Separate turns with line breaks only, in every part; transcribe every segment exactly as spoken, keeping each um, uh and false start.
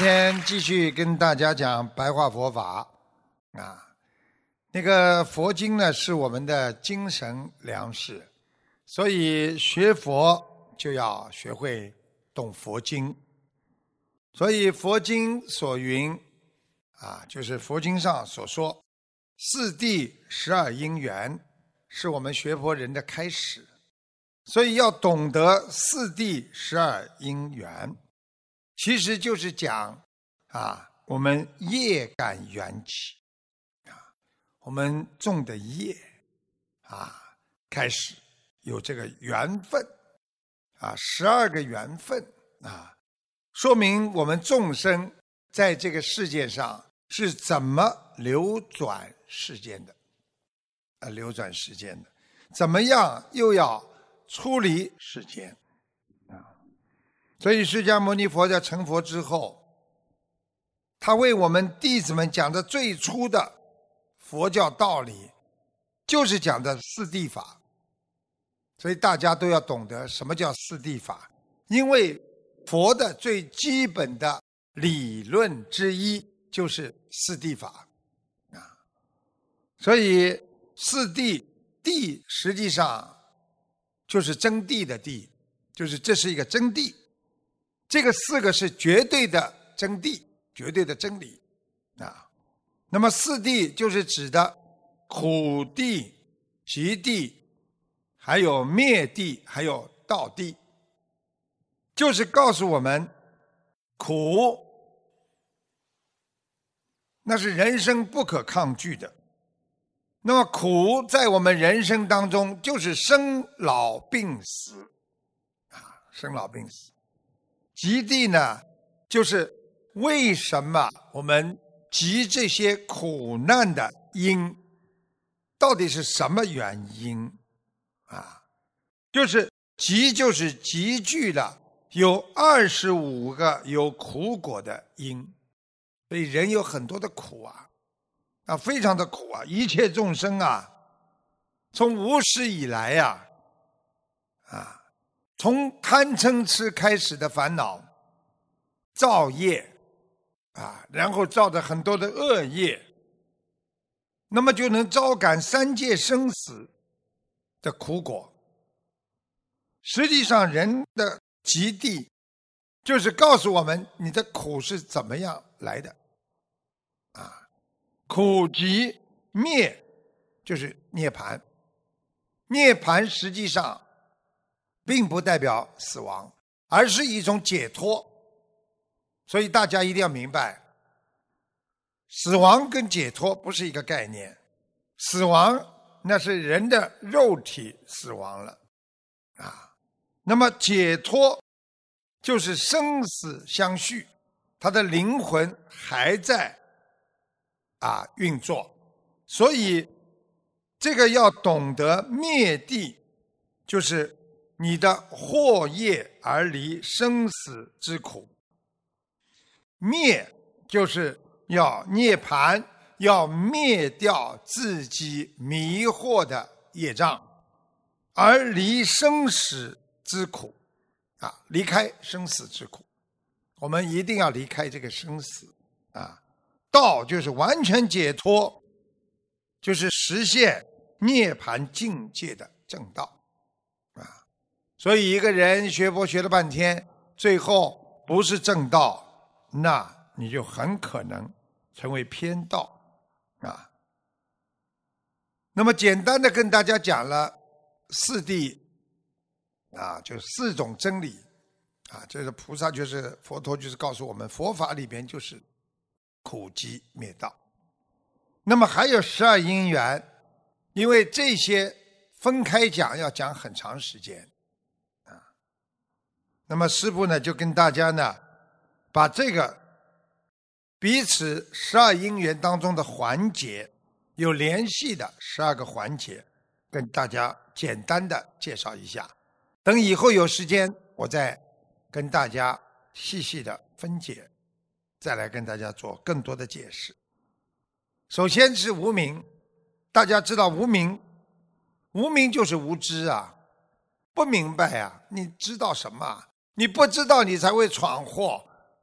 天继续跟大家讲白话佛法啊，那个佛经呢是我们的精神粮食，所以学佛就要学会懂佛经。所以佛经所云啊，就是佛经上所说，四谛十二因缘是我们学佛人的开始，所以要懂得四谛十二因缘。其实就是讲啊，我们业感缘起啊，我们种的业啊，开始有这个缘分啊，十二个缘分啊，说明我们众生在这个世界上是怎么流转世间的啊，流转世间的，怎么样又要出离世间。所以释迦牟尼佛在成佛之后，他为我们弟子们讲的最初的佛教道理，就是讲的四谛法。所以大家都要懂得什么叫四谛法，因为佛的最基本的理论之一就是四谛法啊。所以四谛，谛实际上就是真谛的谛，就是这是一个真谛。这个四个是绝对的真谛，绝对的真理啊。那么四谛就是指的苦谛、集谛，还有灭谛，还有道谛，就是告诉我们苦那是人生不可抗拒的。那么苦在我们人生当中就是生老病死啊，生老病死。集谛呢，就是为什么我们集这些苦难的因，到底是什么原因啊？就是集，就是集聚了有二十五个有苦果的因，所以人有很多的苦啊，啊，非常的苦啊！一切众生啊，从无始以来呀，啊。啊从贪嗔痴开始的烦恼，造业啊，然后造的很多的恶业，那么就能招感三界生死的苦果。实际上人的集谛就是告诉我们你的苦是怎么样来的啊，苦集灭就是涅槃，涅槃实际上并不代表死亡，而是一种解脱。所以大家一定要明白，死亡跟解脱不是一个概念。死亡那是人的肉体死亡了啊，那么解脱就是生死相续，他的灵魂还在啊运作。所以这个要懂得灭谛，就是你的惑业而离生死之苦。灭就是要涅槃，要灭掉自己迷惑的业障，而离生死之苦啊，离开生死之苦。我们一定要离开这个生死啊。道就是完全解脱，就是实现涅槃境界的正道。所以一个人学佛学了半天，最后不是正道，那你就很可能成为偏道啊。那么简单的跟大家讲了四谛啊，就四种真理啊，这是菩萨，就是佛陀，就是告诉我们佛法里边就是苦集灭道。那么还有十二因缘，因为这些分开讲要讲很长时间。那么师父呢，就跟大家呢，把这个彼此十二因缘当中的环节，有联系的十二个环节，跟大家简单的介绍一下。等以后有时间，我再跟大家细细的分解，再来跟大家做更多的解释。首先是无明，大家知道无明，无明就是无知啊，不明白啊，你知道什么啊？你不知道你才会闯祸，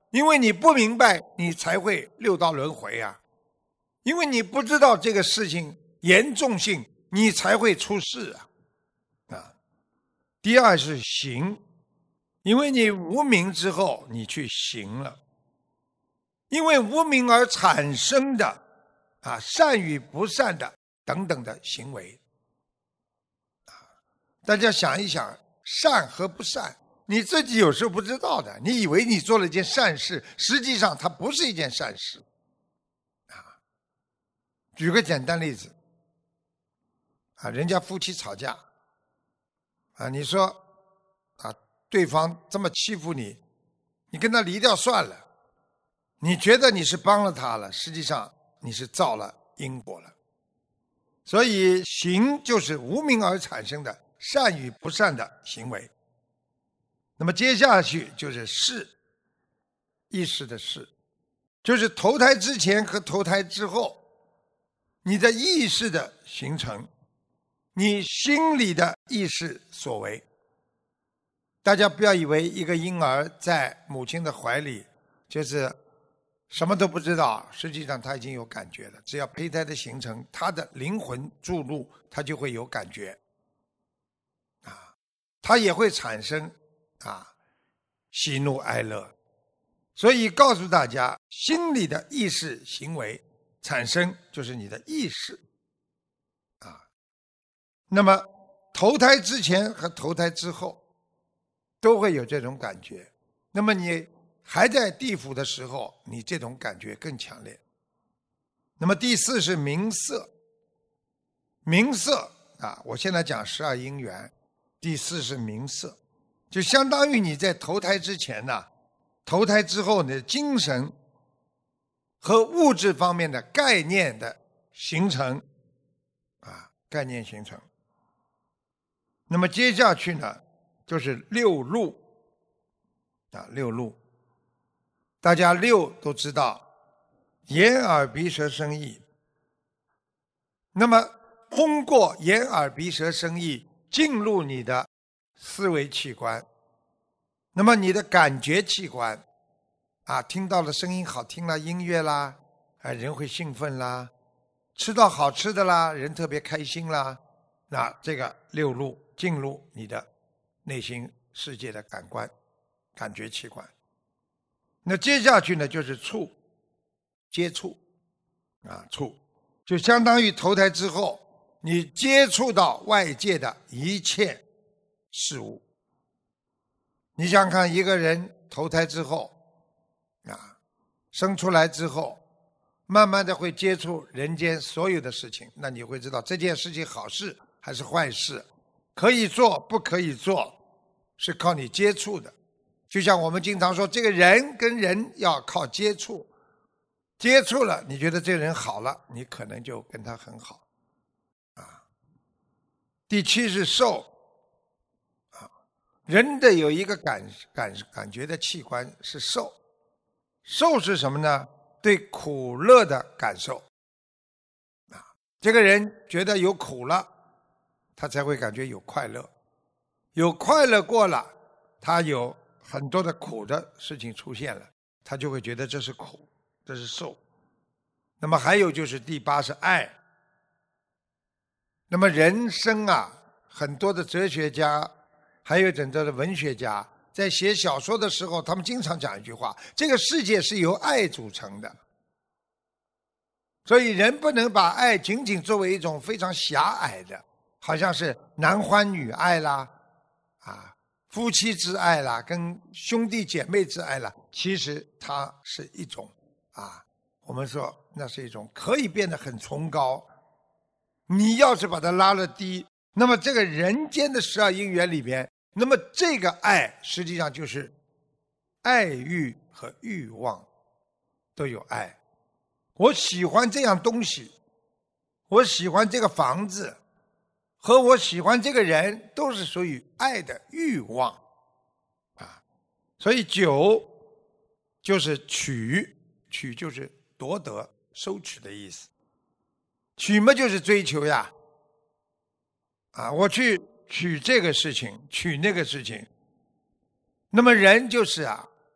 因为你不明白，你才会六道轮回啊。因为你不知道这个事情严重性，你才会出事啊。啊，第二是行，因为你无明之后，你去行了。因为无明而产生的啊善与不善的等等的行为，啊，大家想一想，善和不善，你自己有时候不知道的，你以为你做了一件善事，实际上它不是一件善事。啊，举个简单例子，啊，人家夫妻吵架，啊，你说啊，对方这么欺负你，你跟他离掉算了。你觉得你是帮了他了，实际上你是造了因果了。所以行就是无明而产生的善与不善的行为。那么接下去就是识，意识的识，就是投胎之前和投胎之后，你的意识的形成，你心里的意识所为。大家不要以为一个婴儿在母亲的怀里就是什么都不知道，实际上他已经有感觉了。只要胚胎的形成，他的灵魂注入，他就会有感觉，啊，他也会产生啊喜怒哀乐。所以告诉大家，心理的意识行为产生就是你的意识，啊，那么投胎之前和投胎之后都会有这种感觉。那么你还在地府的时候，你这种感觉更强烈。那么第四是名色，名色啊，我现在讲十二因缘，第四是名色，就相当于你在投胎之前呢、啊，投胎之后你的精神和物质方面的概念的形成，啊，概念形成。那么接下去呢，就是六路，啊，六路。大家六都知道，眼耳鼻舌身意。那么通过眼耳鼻舌身意进入你的思维器官，那么你的感觉器官啊，听到了声音好听啦，音乐啦，啊，人会兴奋啦，吃到好吃的啦，人特别开心啦，那这个六路进入你的内心世界的感官感觉器官。那接下去呢，就是触，接触，啊，触，就相当于投胎之后，你接触到外界的一切事物。你想看一个人投胎之后，啊，生出来之后，慢慢的会接触人间所有的事情，那你会知道这件事情好事还是坏事，可以做不可以做，是靠你接触的。就像我们经常说，这个人跟人要靠接触，接触了，你觉得这个人好了，你可能就跟他很好，啊。第七是受，啊，人的有一个感感感觉的器官是受，受是什么呢？对苦乐的感受，啊，这个人觉得有苦了，他才会感觉有快乐，有快乐过了，他有很多的苦的事情出现了，他就会觉得这是苦，这是受。那么还有就是第八是爱。那么人生啊，很多的哲学家还有整个的文学家在写小说的时候，他们经常讲一句话，这个世界是由爱组成的。所以人不能把爱仅仅作为一种非常狭隘的，好像是男欢女爱啦，啊，夫妻之爱啦，跟兄弟姐妹之爱啦，其实它是一种啊，我们说那是一种可以变得很崇高。你要是把它拉了低，那么这个人间的十二因缘里边，那么这个爱实际上就是爱欲和欲望都有爱。我喜欢这样东西，我喜欢这个房子，和我喜欢这个人，都是属于爱的欲望啊。所以酒就是取，取就是夺得收取的意思，取嘛就是追求呀，啊，我去取这个事情，取那个事情。那么人就是啊，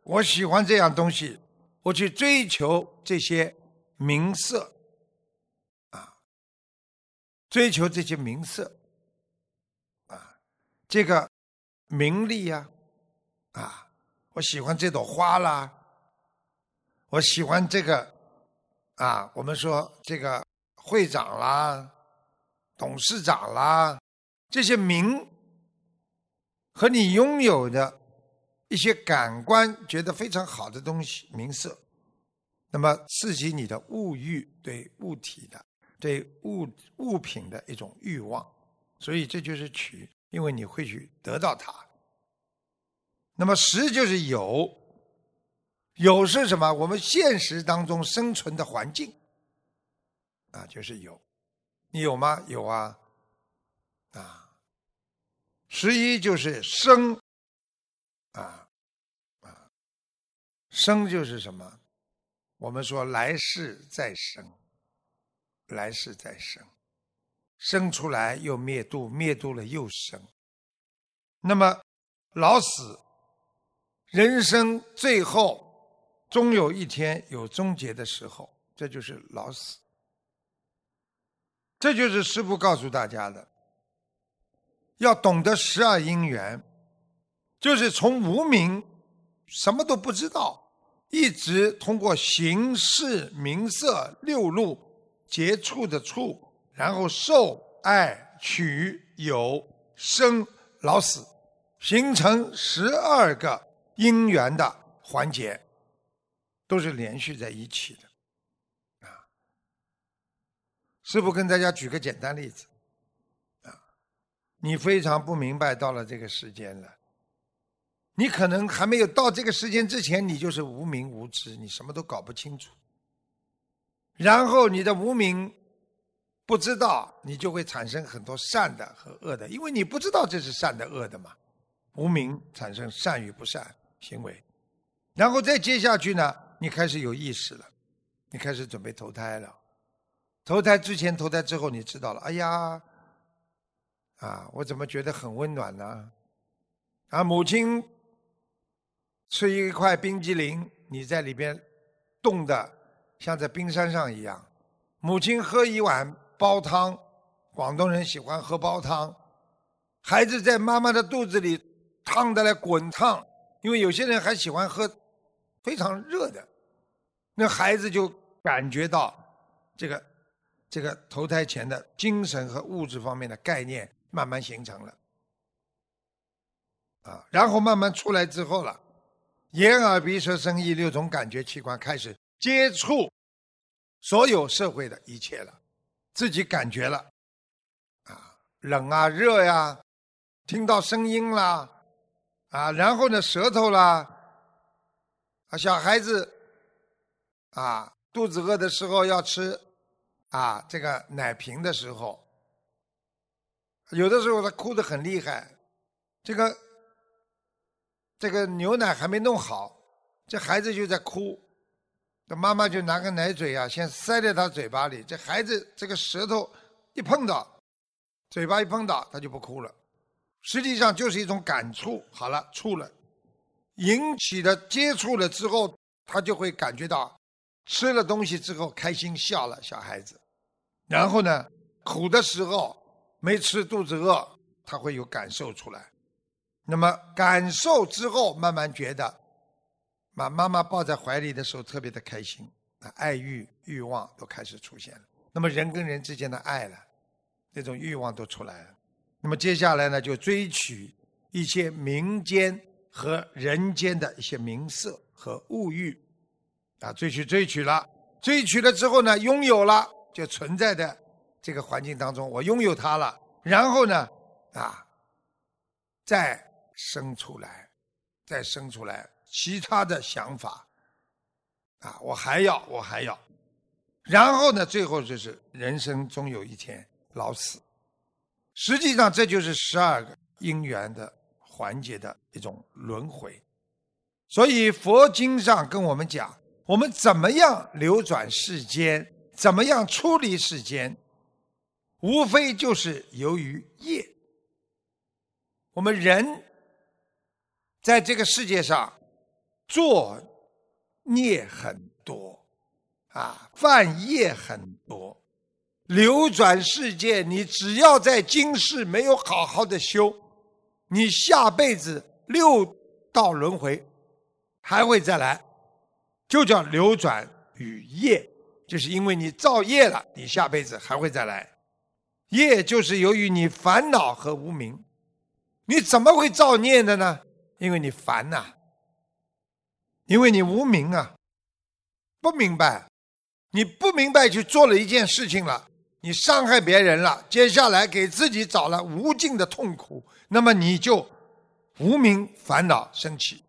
我喜欢这样东西，我去追求这些名色啊，追求这些名色啊，这个名利呀 啊, 啊，我喜欢这朵花啦，我喜欢这个啊，我们说这个会长啦、董事长啦，这些名和你拥有的一些感官觉得非常好的东西，名色，那么刺激你的物欲，对物体的、对物物品的一种欲望，所以这就是取，因为你会去得到它。那么实就是有，有是什么？我们现实当中生存的环境啊，就是有。你有吗？有啊，啊，十一就是生啊啊，生就是什么？我们说来世再生，来世再生，生出来又灭度，灭度了又生。那么老死，人生最后终有一天有终结的时候，这就是老死。这就是师父告诉大家的，要懂得十二因缘，就是从无明什么都不知道，一直通过形式名色六路接触的触，然后受爱取有生老死，形成十二个因缘的环节，都是连续在一起的。师父跟大家举个简单例子啊，你非常不明白到了这个时间了，你可能还没有到这个时间之前，你就是无明无知，你什么都搞不清楚。然后你的无明不知道，你就会产生很多善的和恶的，因为你不知道这是善的恶的嘛。无明产生善与不善行为，然后再接下去呢，你开始有意识了，你开始准备投胎了。投胎之前、投胎之后，你知道了，哎呀，啊，我怎么觉得很温暖呢？啊，母亲吃一块冰激凌，你在里边冻得像在冰山上一样。母亲喝一碗煲汤，广东人喜欢喝煲汤。孩子在妈妈的肚子里烫得来滚烫，因为有些人还喜欢喝非常热的，那孩子就感觉到这个。这个投胎前的精神和物质方面的概念慢慢形成了，啊，然后慢慢出来之后了，眼耳鼻舌身意六种感觉器官开始接触所有社会的一切了，自己感觉了，啊，冷啊热呀，听到声音啦，啊，然后呢舌头啦，啊，小孩子啊肚子饿的时候要吃。啊，这个奶瓶的时候，有的时候他哭得很厉害，这个这个牛奶还没弄好，这孩子就在哭，这妈妈就拿个奶嘴啊，先塞在他嘴巴里，这孩子这个舌头一碰到，嘴巴一碰到，他就不哭了。实际上就是一种感触，好了，触了，引起的接触了之后，他就会感觉到吃了东西之后开心笑了，小孩子。然后呢，苦的时候没吃肚子饿，他会有感受出来。那么感受之后，慢慢觉得，把妈妈抱在怀里的时候特别的开心，爱欲欲望都开始出现了。那么人跟人之间的爱了，那种欲望都出来了。那么接下来呢，就追取一些民间和人间的一些名色和物欲，啊，追取追取了，追取了之后呢，拥有了。就存在的这个环境当中，我拥有它了，然后呢，啊，再生出来，再生出来其他的想法，啊，我还要，我还要，然后呢，最后就是人生终有一天老死。实际上，这就是十二个因缘的环节的一种轮回。所以佛经上跟我们讲，我们怎么样流转世间。怎么样处理世间，无非就是由于业。我们人在这个世界上作孽很多啊，犯业很多，流转世界，你只要在今世没有好好的修，你下辈子六道轮回还会再来，就叫流转与业，就是因为你造业了，你下辈子还会再来。业就是由于你烦恼和无明，你怎么会造孽的呢？因为你烦呐、啊，因为你无明啊，不明白，你不明白去做了一件事情了，你伤害别人了，接下来给自己找了无尽的痛苦，那么你就无明烦恼升起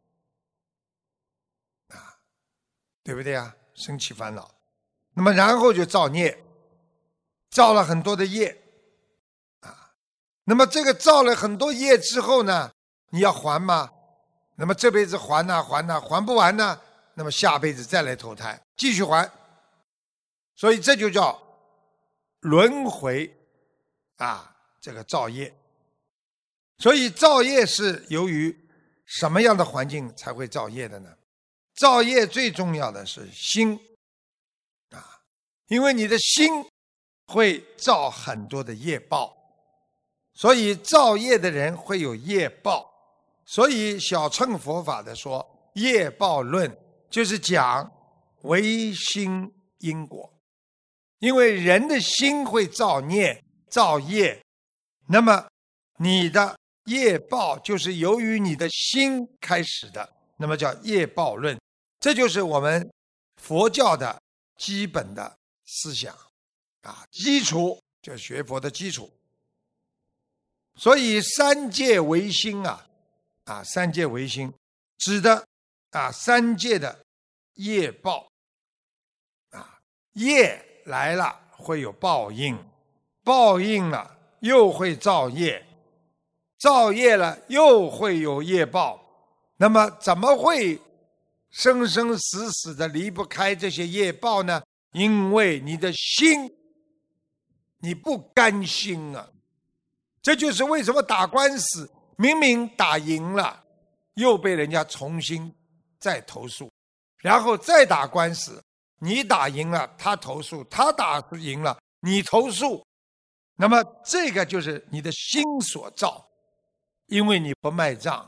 啊，对不对啊？升起烦恼，那么然后就造孽，造了很多的业啊，那么这个造了很多业之后呢，你要还吗？那么这辈子还呐、啊、还呐、啊、还不完呢，那么下辈子再来投胎继续还，所以这就叫轮回啊，这个造业。所以造业是由于什么样的环境才会造业的呢？造业最重要的是心啊，因为你的心会造很多的业报，所以造业的人会有业报。所以小乘佛法的说业报论，就是讲唯心因果。因为人的心会造孽造业，那么你的业报就是由于你的心开始的，那么叫业报论。这就是我们佛教的基本的思想啊，基础就是学佛的基础。所以三界唯心啊啊，三界唯心指的啊三界的业报啊，业来了会有报应，报应了又会造业，造业了又会有业报，那么怎么会生生死死的离不开这些业报呢？因为你的心你不甘心啊，这就是为什么打官司明明打赢了，又被人家重新再投诉，然后再打官司，你打赢了他投诉，他打赢了你投诉，那么这个就是你的心所造，因为你不卖账，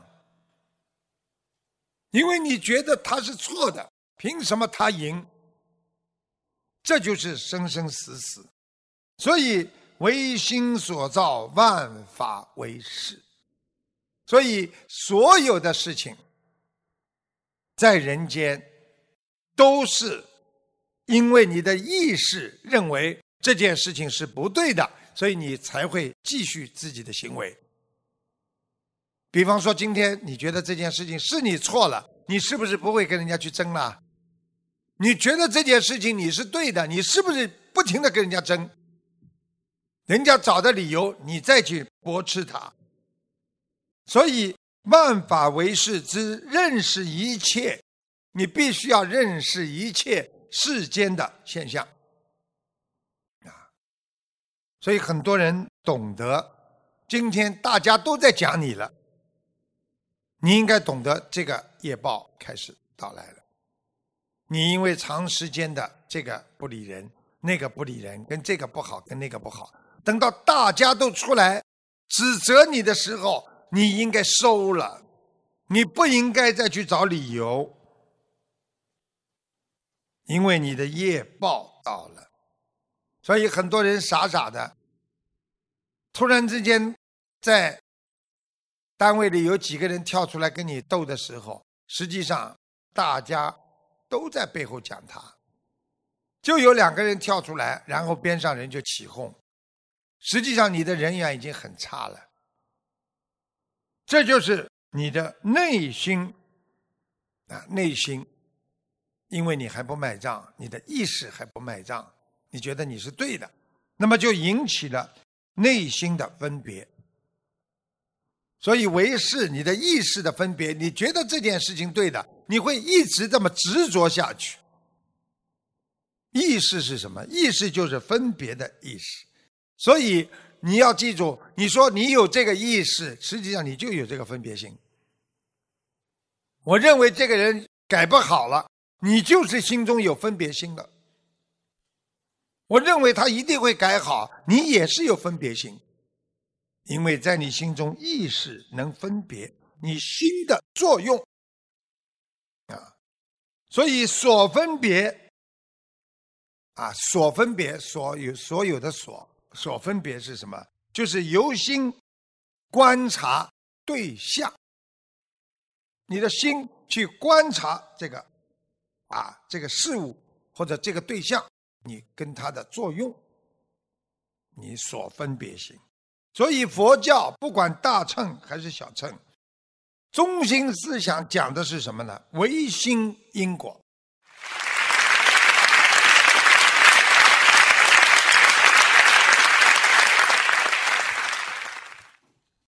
因为你觉得他是错的，凭什么他赢？这就是生生死死。所以唯心所造，万法唯识。所以所有的事情在人间都是因为你的意识认为这件事情是不对的，所以你才会继续自己的行为。比方说今天你觉得这件事情是你错了，你是不是不会跟人家去争了？你觉得这件事情你是对的，你是不是不停地跟人家争？人家找的理由你再去驳斥他。所以万法唯识之认识一切，你必须要认识一切世间的现象啊。所以很多人懂得，今天大家都在讲你了，你应该懂得这个业报开始到来了。你因为长时间的这个不理人，那个不理人，跟这个不好，跟那个不好，等到大家都出来指责你的时候，你应该收了，你不应该再去找理由，因为你的业报到了。所以很多人傻傻的，突然之间在单位里有几个人跳出来跟你斗的时候，实际上大家都在背后讲他，就有两个人跳出来，然后边上人就起哄，实际上你的人缘已经很差了。这就是你的内心啊，内心，因为你还不卖账，你的意识还不卖账，你觉得你是对的，那么就引起了内心的分别。所以唯识你的意识的分别，你觉得这件事情对的，你会一直这么执着下去。意识是什么？意识就是分别的意识。所以你要记住，你说你有这个意识，实际上你就有这个分别心。我认为这个人改不好了，你就是心中有分别心了。我认为他一定会改好，你也是有分别心，因为在你心中意识能分别你心的作用啊，所以所分别啊，所分别所有所有的所所分别是什么？就是由心观察对象，你的心去观察这个啊这个事物或者这个对象，你跟它的作用，你所分别心。所以佛教不管大乘还是小乘，中心思想讲的是什么呢？唯心因果。